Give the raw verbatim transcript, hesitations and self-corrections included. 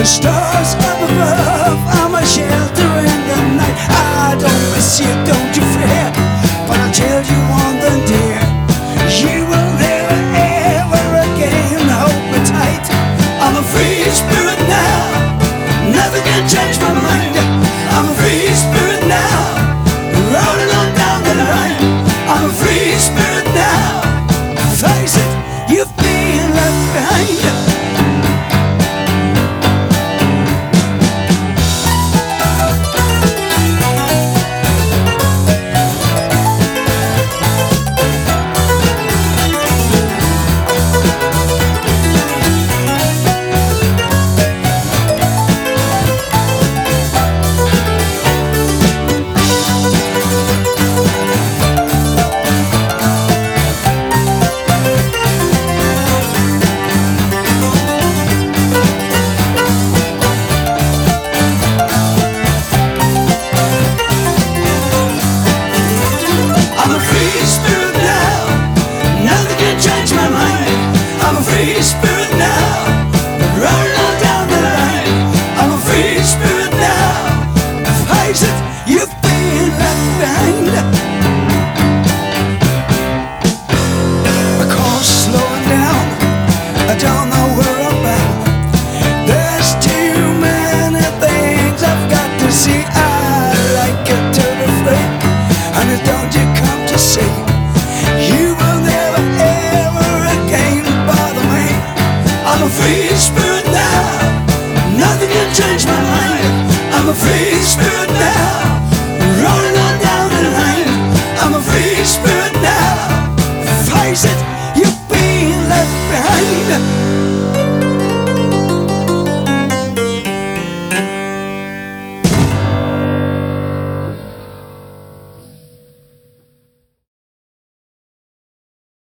The stars up above are my shelter in the night. I don't miss you, don't you fear, but I'll tell you one thing, dear, you will never ever again hold me tight. I'm a free spirit now, nothing can change my mind.